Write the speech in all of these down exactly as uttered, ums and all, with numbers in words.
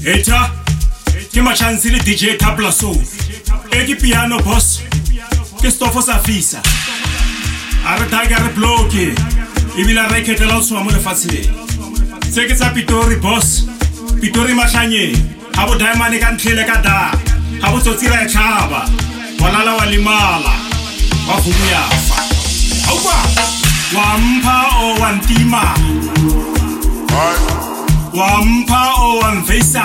Eta, ke machansi le D J Tabla Soul. E ke piano boss, ke stofo sa fisa. Are tag are bloke, ibila re ketela o tswa mo lefatsheng. Se ke tsa Pitori boss, Pitori mahlanye, ha bo diamond ka ntlhele ka da, ha bo tsotsira e tlhaba, walala wa limala, wa fumiafa. Aupa, wa mpha o wa ntima. Wampa o wanfesa,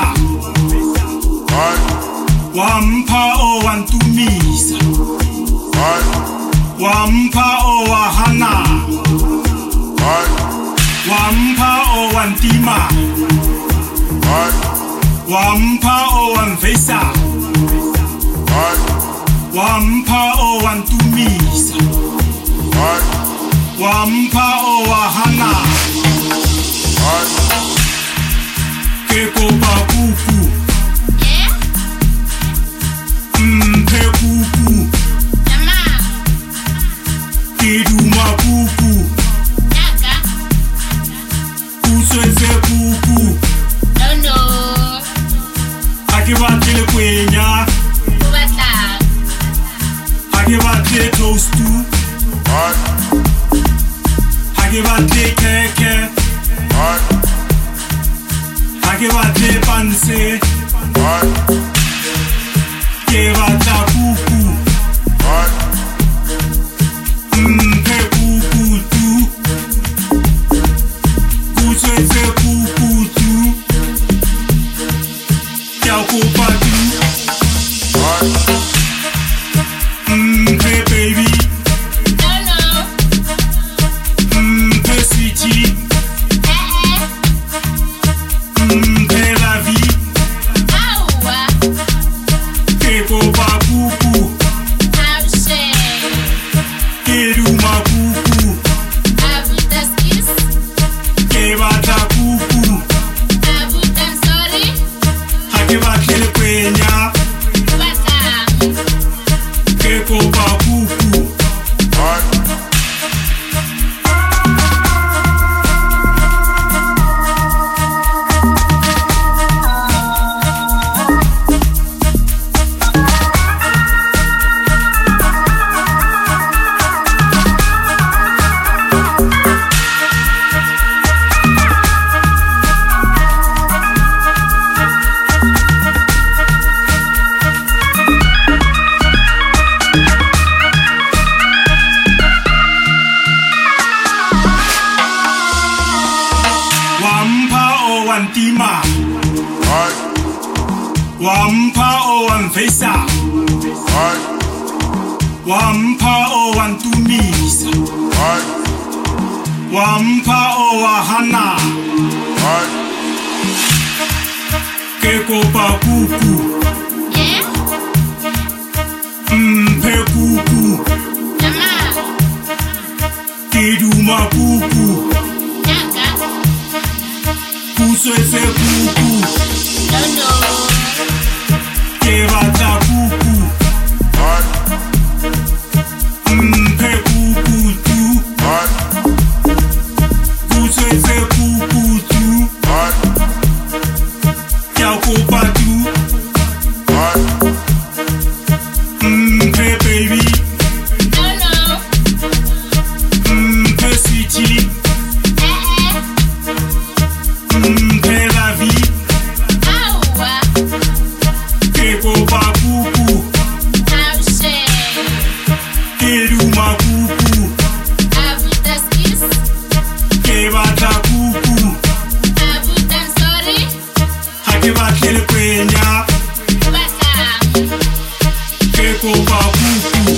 wampa o wantumisa, wampa o wahana, wampa o wantima, wampa o wanfesa, wampa o wantumisa, wampa o wahana. Keko pa kuku, mpe kuku, kiduma kuku, kusweze kuku, akibatele kwenya, akibatele toastu, akibatele keke. Ke batle panse, ke batla kuku, mpe kuku tu, kusweze kuku tu, kya kopa tu, mpe baby, mpe sweetie. Wantima, wampa o wanfesa, wampa o wantumisa, wampa o wahana, keko pa kuku, mpe kuku, kiduma kuku. Kusweze kuku, ke batla kuku, mpe kuku tu, kusweze kuku tu, kya kopa tu, mpe baby, mpe sweetie. Mpe la vie, keko pa kuku, keduma kuku, ke batla kuku, hake batele kwenya, keko pa kuku.